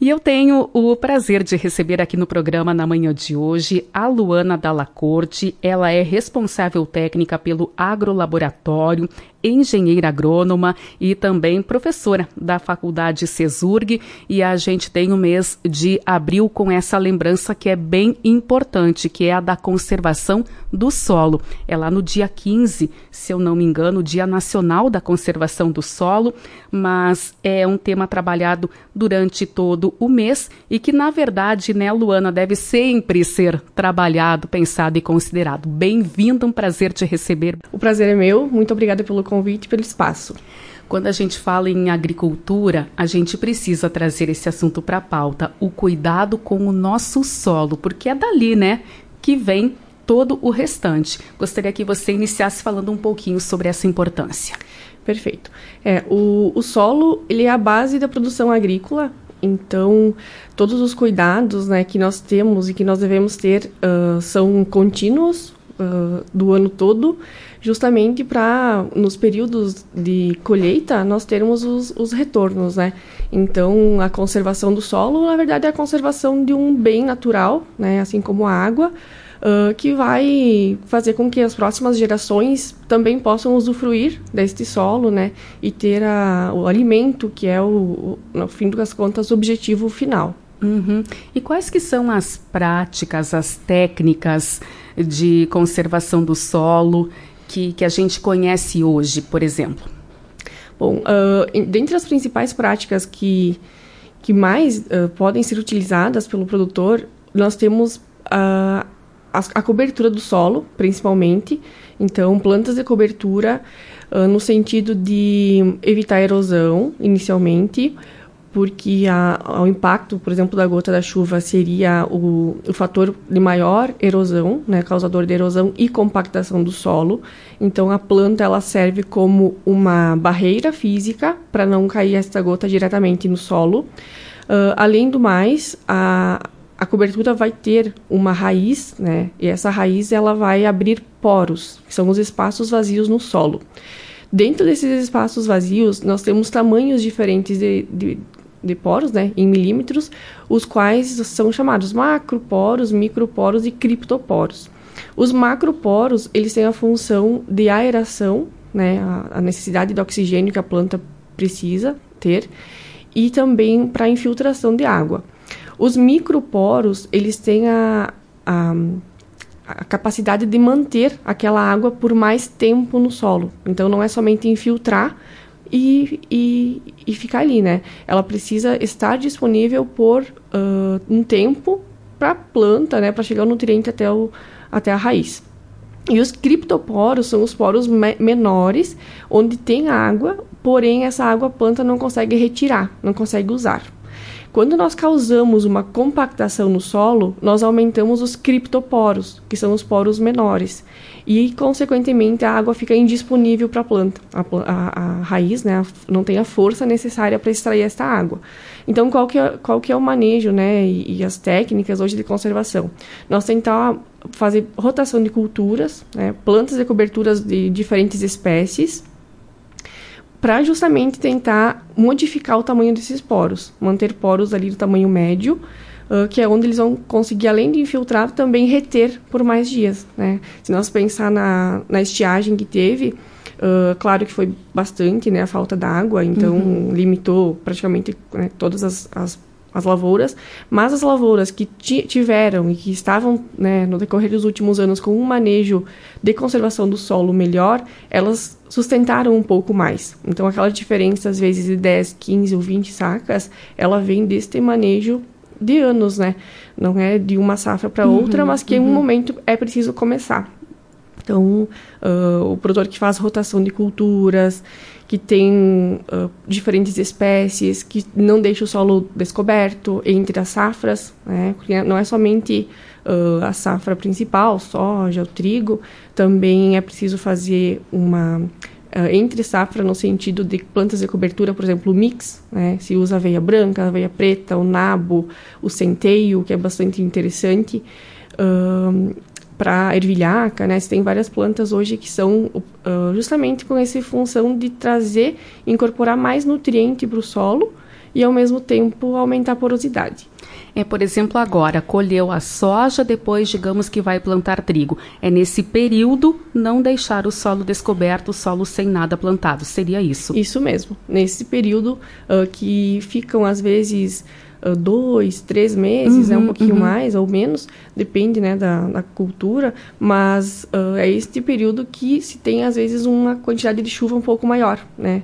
E eu tenho o prazer de receber aqui no programa na manhã de hoje a Luana Dalla Corte. Ela é responsável técnica pelo agrolaboratório, engenheira agrônoma e também professora da Faculdade CESURG. E a gente tem o mês de abril com essa lembrança que é bem importante, que é a da conservação do solo. É lá no dia 15, se eu não me engano, o Dia Nacional da Conservação do Solo, mas é um tema trabalhado durante todo o mês e que, na verdade, né, Luana, deve sempre ser trabalhado, pensado e considerado. Bem-vinda, um prazer te receber. O prazer é meu, muito obrigada pelo convite e pelo espaço. Quando a gente fala em agricultura, a gente precisa trazer esse assunto para a pauta, o cuidado com o nosso solo, porque é dali, né, que vem todo o restante. Gostaria que você iniciasse falando um pouquinho sobre essa importância. Perfeito. O solo, ele é a base da produção agrícola, então todos os cuidados, né, que nós temos e que nós devemos ter são contínuos do ano todo, justamente para, nos períodos de colheita, nós termos os retornos, né? Então, a conservação do solo, na verdade, é a conservação de um bem natural, né, assim como a água, que vai fazer com que as próximas gerações também possam usufruir deste solo, né, e ter o alimento, que é, no fim das contas, o objetivo final. Uhum. E quais que são as práticas, as técnicas de conservação do solo que a gente conhece hoje, por exemplo? Bom, dentre as principais práticas que mais podem ser utilizadas pelo produtor, nós temos a cobertura do solo, principalmente. Então, plantas de cobertura no sentido de evitar erosão, inicialmente, porque o impacto, por exemplo, da gota da chuva seria o fator de maior erosão, né, causador de erosão e compactação do solo. Então, a planta ela serve como uma barreira física para não cair esta gota diretamente no solo. Além do mais, a cobertura vai ter uma raiz, né, e essa raiz ela vai abrir poros, que são os espaços vazios no solo. Dentro desses espaços vazios, nós temos tamanhos diferentes de poros, né, em milímetros, os quais são chamados macroporos, microporos e criptoporos. Os macroporos, eles têm a função de aeração, né, a necessidade de oxigênio que a planta precisa ter, e também para infiltração de água. Os microporos, eles têm a capacidade de manter aquela água por mais tempo no solo. Então, não é somente infiltrar e ficar ali, né? Ela precisa estar disponível por um tempo para a planta, né? Para chegar o nutriente até a raiz. E os criptoporos são os poros menores, onde tem água, porém essa água a planta não consegue retirar, não consegue usar. Quando nós causamos uma compactação no solo, nós aumentamos os criptoporos, que são os poros menores. E, consequentemente, a água fica indisponível para a planta. A raiz, né, não tem a força necessária para extrair esta água. Então, qual que é o manejo, né, e as técnicas hoje de conservação? Nós tentamos fazer rotação de culturas, né, plantas de coberturas de diferentes espécies, para justamente tentar modificar o tamanho desses poros, manter poros ali do tamanho médio, que é onde eles vão conseguir, além de infiltrar, também reter por mais dias, né? Se nós pensar na estiagem que teve, claro que foi bastante, né, a falta d'água, então limitou praticamente, né, todas as lavouras, mas as lavouras que tiveram e que estavam, né, no decorrer dos últimos anos com um manejo de conservação do solo melhor, elas sustentaram um pouco mais. Então, aquela diferença, às vezes, de 10, 15 ou 20 sacas, ela vem deste manejo de anos, né? Não é de uma safra para outra, mas que em um momento é preciso começar. Então, o produtor que faz rotação de culturas, que tem diferentes espécies, que não deixa o solo descoberto entre as safras, né? Porque não é somente a safra principal, soja, o trigo, também é preciso fazer uma entre safra no sentido de plantas de cobertura, por exemplo, o mix, né? Se usa aveia branca, aveia preta, o nabo, o centeio, que é bastante interessante, para a ervilhaca, né? Você tem várias plantas hoje que são justamente com essa função de trazer, incorporar mais nutriente para o solo e, ao mesmo tempo, aumentar a porosidade. Por exemplo, agora, colheu a soja, depois, digamos que vai plantar trigo. Nesse período, não deixar o solo descoberto, o solo sem nada plantado. Seria isso? Isso mesmo. Nesse período que ficam, às vezes, 2, 3 meses, um pouquinho mais ou menos, depende, né, da cultura, mas é este período que se tem, às vezes, uma quantidade de chuva um pouco maior, né?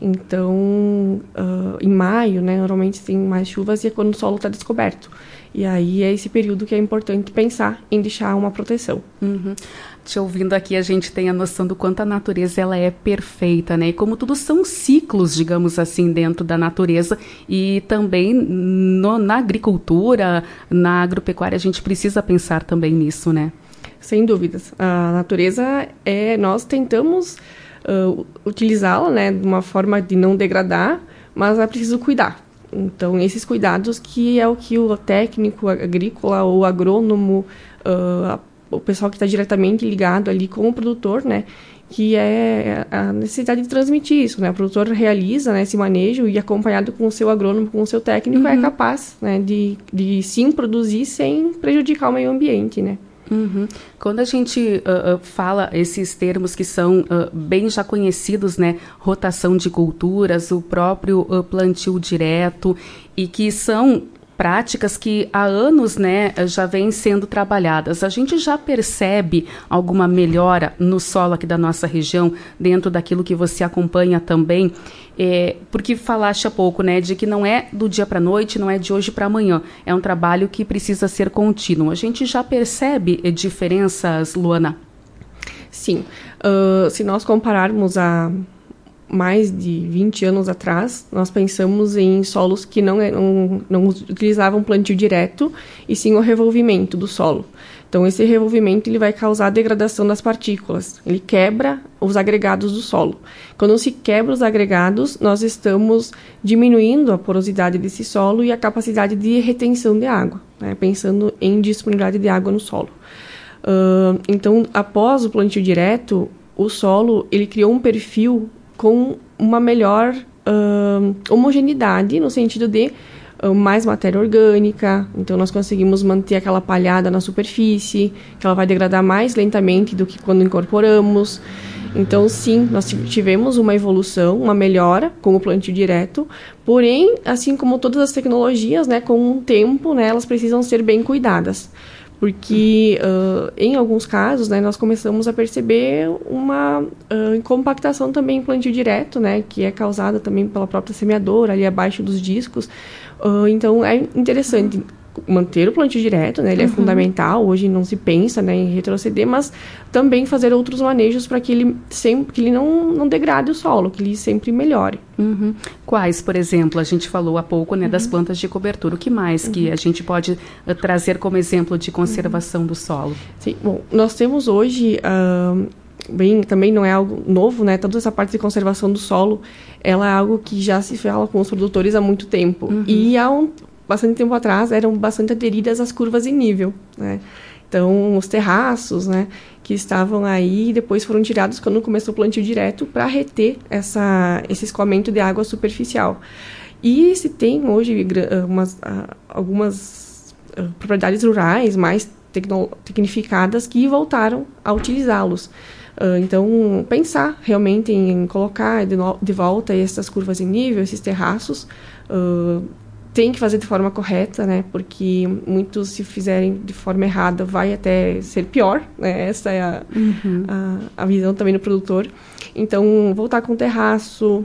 Então, em maio, né, normalmente tem mais chuvas e é quando o solo está descoberto. E aí é esse período que é importante pensar em deixar uma proteção. Te ouvindo aqui, a gente tem a noção do quanto a natureza ela é perfeita, né? E como tudo são ciclos, digamos assim, dentro da natureza. E também na agricultura, na agropecuária, a gente precisa pensar também nisso, né? Sem dúvidas. A natureza, nós tentamos utilizá-la, né, de uma forma de não degradar, mas é preciso cuidar. Então, esses cuidados que é o que o técnico agrícola ou agrônomo, o pessoal que está diretamente ligado ali com o produtor, né, que é a necessidade de transmitir isso, né? O produtor realiza, né, esse manejo e, acompanhado com o seu agrônomo, com o seu técnico, é capaz, né, de sim produzir sem prejudicar o meio ambiente, né? Quando a gente fala esses termos que são bem já conhecidos, né, rotação de culturas, o próprio plantio direto, e que são práticas que há anos, né, já vêm sendo trabalhadas. A gente já percebe alguma melhora no solo aqui da nossa região, dentro daquilo que você acompanha também? Porque falaste há pouco, né, de que não é do dia para a noite, não é de hoje para amanhã. É um trabalho que precisa ser contínuo. A gente já percebe diferenças, Luana? Sim. Se nós compararmos a mais de 20 anos atrás, nós pensamos em solos que não utilizavam plantio direto, e sim o revolvimento do solo. Então, esse revolvimento ele vai causar a degradação das partículas. Ele quebra os agregados do solo. Quando se quebra os agregados, nós estamos diminuindo a porosidade desse solo e a capacidade de retenção de água, né? Pensando em disponibilidade de água no solo. Então, após o plantio direto, o solo ele criou um perfil com uma melhor homogeneidade, no sentido de mais matéria orgânica. Então, nós conseguimos manter aquela palhada na superfície, que ela vai degradar mais lentamente do que quando incorporamos. Então, sim, nós tivemos uma evolução, uma melhora com o plantio direto, porém, assim como todas as tecnologias, né, com o tempo, né, elas precisam ser bem cuidadas. Porque, em alguns casos, né, nós começamos a perceber uma compactação também em plantio direto, né, que é causada também pela própria semeadora, ali abaixo dos discos. Então, é interessante manter o plantio direto, né, ele é fundamental. Hoje não se pensa, né, em retroceder, mas também fazer outros manejos para que ele não degrade o solo, que ele sempre melhore. Quais, por exemplo? A gente falou há pouco, né, das plantas de cobertura. O que mais que a gente pode trazer como exemplo de conservação do solo? Sim, bom, nós temos hoje, também não é algo novo, né, toda essa parte de conservação do solo, ela é algo que já se fala com os produtores há muito tempo. E bastante tempo atrás, eram bastante aderidas às curvas em nível, né? Então, os terraços, né, que estavam aí, depois foram tirados quando começou o plantio direto para reter esse escoamento de água superficial. E se tem hoje algumas propriedades rurais mais tecnificadas que voltaram a utilizá-los. Então, pensar realmente em colocar de volta essas curvas em nível, esses terraços, tem que fazer de forma correta, né? Porque muitos, se fizerem de forma errada, vai até ser pior, né? Essa é a visão também do produtor. Então, voltar com o terraço,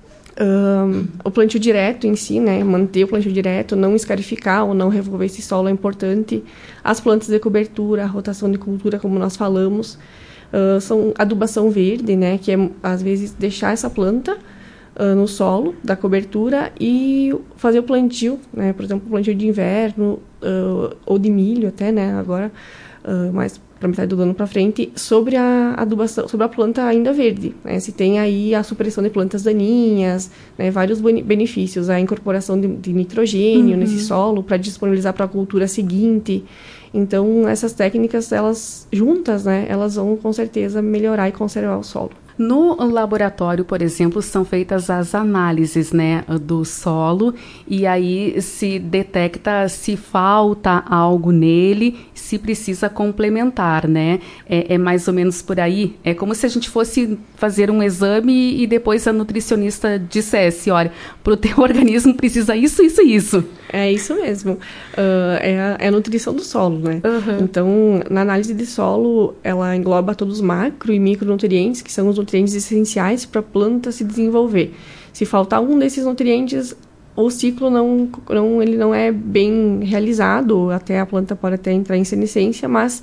o plantio direto em si, né? Manter o plantio direto, não escarificar ou não revolver esse solo é importante. As plantas de cobertura, a rotação de cultura, como nós falamos, são adubação verde, né? Que é, às vezes, deixar essa planta no solo da cobertura e fazer o plantio, né? Por exemplo, o plantio de inverno ou de milho até, né? Agora, mais para metade do ano para frente, sobre a adubação, sobre a planta ainda verde, né? Se tem aí a supressão de plantas daninhas, né? Vários benefícios, a incorporação de nitrogênio nesse solo para disponibilizar para a cultura seguinte. Então, essas técnicas, elas juntas, né? Elas vão com certeza melhorar e conservar o solo. No laboratório, por exemplo, são feitas as análises, né, do solo, e aí se detecta se falta algo nele, se precisa complementar, né? É mais ou menos por aí. É como se a gente fosse fazer um exame e depois a nutricionista dissesse, olha, para o teu organismo precisa isso, isso, isso. É isso mesmo. É a nutrição do solo, né? Uhum. Então, na análise de solo, ela engloba todos os macro e micronutrientes, que são os nutrientes essenciais para a planta se desenvolver. Se faltar um desses nutrientes, o ciclo ele não é bem realizado, até a planta pode até entrar em senescência, mas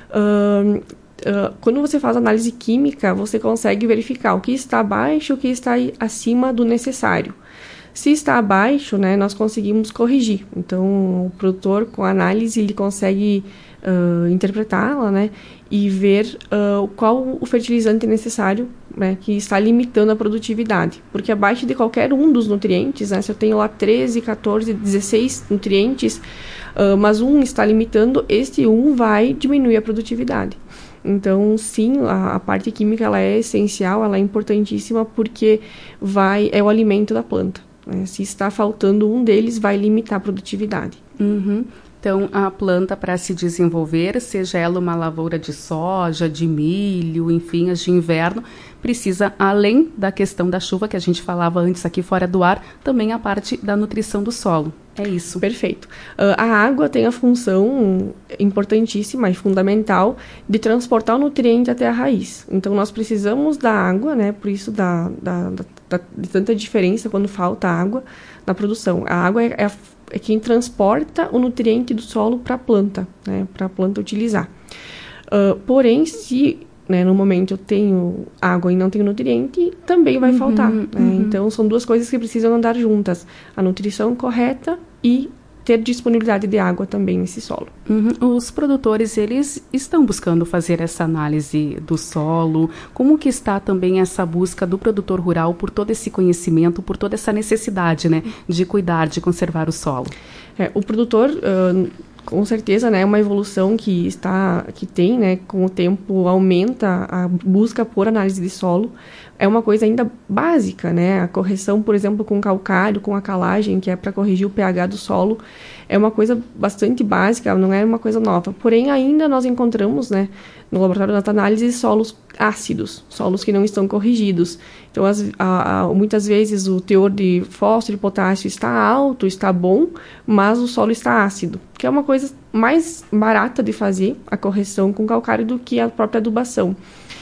quando você faz análise química, você consegue verificar o que está abaixo e o que está acima do necessário. Se está abaixo, né, nós conseguimos corrigir. Então, o produtor, com a análise, ele consegue interpretá-la, né, e ver qual o fertilizante necessário, né, que está limitando a produtividade. Porque abaixo de qualquer um dos nutrientes, né, se eu tenho lá 13, 14, 16 nutrientes, mas um está limitando, este um vai diminuir a produtividade. Então, sim, a parte química ela é essencial, ela é importantíssima porque é o alimento da planta. Né? Se está faltando um deles, vai limitar a produtividade. Uhum. Então, a planta, para se desenvolver, seja ela uma lavoura de soja, de milho, enfim, as de inverno, precisa, além da questão da chuva, que a gente falava antes aqui fora do ar, também a parte da nutrição do solo. É isso. Perfeito. A água tem a função importantíssima e fundamental de transportar o nutriente até a raiz. Então, nós precisamos da água, né? Por isso de tanta diferença quando falta água na produção. A água é quem transporta o nutriente do solo para a planta, né? Para a planta utilizar. Porém, se no momento eu tenho água e não tenho nutriente, também vai faltar. Né? Então, são duas coisas que precisam andar juntas. A nutrição correta e ter disponibilidade de água também nesse solo. Os produtores, eles estão buscando fazer essa análise do solo. Como que está também essa busca do produtor rural por todo esse conhecimento, por toda essa necessidade, né, de cuidar, de conservar o solo? O produtor... com certeza, né, uma evolução que tem, né, com o tempo aumenta a busca por análise de solo. É uma coisa ainda básica, né, a correção, por exemplo, com calcário, com a calagem, que é para corrigir o pH do solo, é uma coisa bastante básica, não é uma coisa nova. Porém, ainda nós encontramos, né, no laboratório da análise, solos ácidos, solos que não estão corrigidos. Então, muitas vezes o teor de fósforo e potássio está alto, está bom, mas o solo está ácido, que é uma coisa mais barata de fazer, a correção com calcário, do que a própria adubação.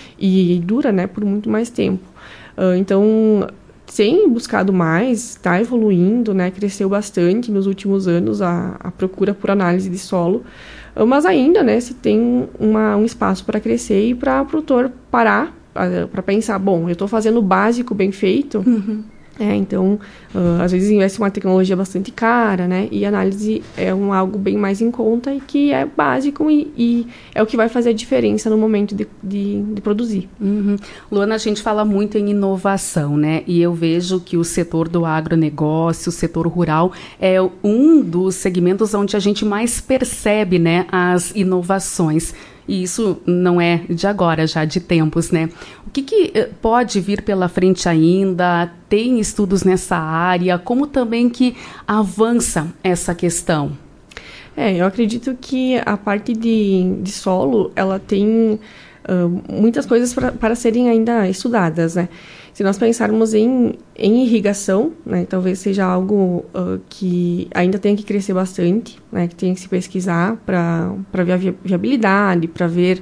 E dura, né, por muito mais tempo. Então, tem buscado mais, está evoluindo, né, cresceu bastante nos últimos anos a procura por análise de solo, mas ainda, né, se tem um espaço para crescer e para o produtor parar, para pensar, bom, eu estou fazendo o básico bem feito, então, às vezes investe uma tecnologia bastante cara, né? E análise é algo bem mais em conta e que é básico e é o que vai fazer a diferença no momento de produzir. Luana, a gente fala muito em inovação, né? E eu vejo que o setor do agronegócio, o setor rural, é um dos segmentos onde a gente mais percebe, né, as inovações. E isso não é de agora, já de tempos, né? O que pode vir pela frente ainda? Tem estudos nessa área? Como também que avança essa questão? Eu acredito que a parte de solo, ela tem muitas coisas para serem ainda estudadas, né? Se nós pensarmos em irrigação, né, talvez seja algo que ainda tem que crescer bastante, né, que tem que se pesquisar para ver a viabilidade, para ver...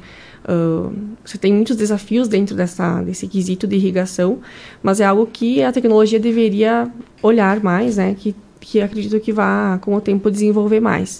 você tem muitos desafios dentro desse quesito de irrigação, mas é algo que a tecnologia deveria olhar mais, né, que acredito que vá, com o tempo, desenvolver mais.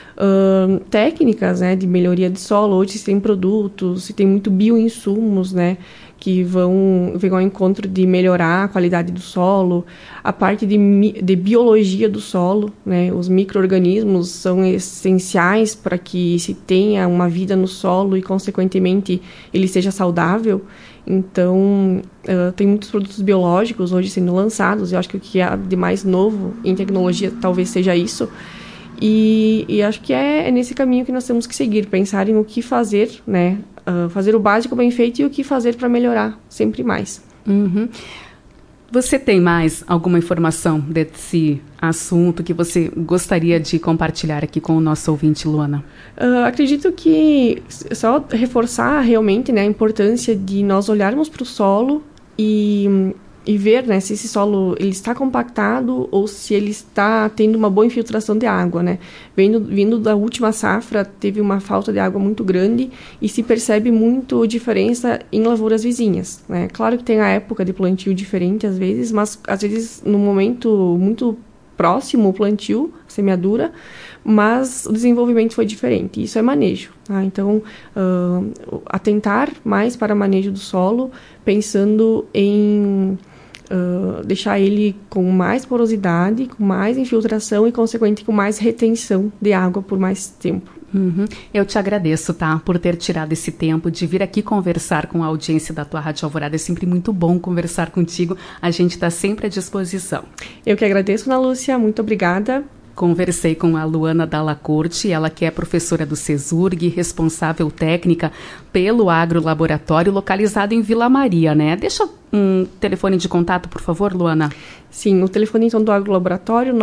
Técnicas, né, de melhoria de solo, hoje se tem produtos, se tem muito bioinsumos, né, que vêm ao encontro de melhorar a qualidade do solo, a parte de biologia do solo, né, os micro-organismos são essenciais para que se tenha uma vida no solo e, consequentemente, ele seja saudável. Então, tem muitos produtos biológicos hoje sendo lançados, eu acho que o que há de mais novo em tecnologia talvez seja isso. E acho que é nesse caminho que nós temos que seguir, pensar em o que fazer, né, fazer o básico bem feito e o que fazer para melhorar sempre mais. Uhum. Você tem mais alguma informação desse assunto que você gostaria de compartilhar aqui com o nosso ouvinte, Luana? Acredito que só reforçar realmente, né, a importância de nós olharmos para o solo e ver, né, se esse solo ele está compactado ou se ele está tendo uma boa infiltração de água, né? Vindo da última safra, teve uma falta de água muito grande e se percebe muito diferença em lavouras vizinhas, né? Claro que tem a época de plantio diferente às vezes, mas às vezes no momento muito próximo o plantio, a semeadura, mas o desenvolvimento foi diferente. Isso é manejo. Tá? Então, atentar mais para o manejo do solo, pensando em deixar ele com mais porosidade, com mais infiltração e, consequente, com mais retenção de água por mais tempo. Uhum. Eu te agradeço, tá, por ter tirado esse tempo de vir aqui conversar com a audiência da tua Rádio Alvorada. É sempre muito bom conversar contigo. A gente está sempre à disposição. Eu que agradeço, Ana Lúcia. Muito obrigada. Conversei com a Luana Dalla Corte, ela que é professora do CESURG, responsável técnica pelo agrolaboratório localizado em Vila Maria, né? Deixa um telefone de contato, por favor, Luana. Sim, o telefone então do agrolaboratório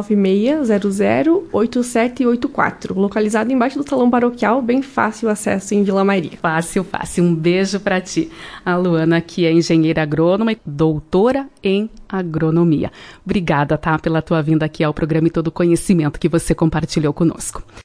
996008784, localizado embaixo do salão paroquial, bem fácil acesso em Vila Maria. Fácil, fácil. Um beijo para ti. A Luana, que é engenheira agrônoma e doutora em agronomia. Obrigada, tá, pela tua vinda aqui ao programa e todo o conhecimento que você compartilhou conosco.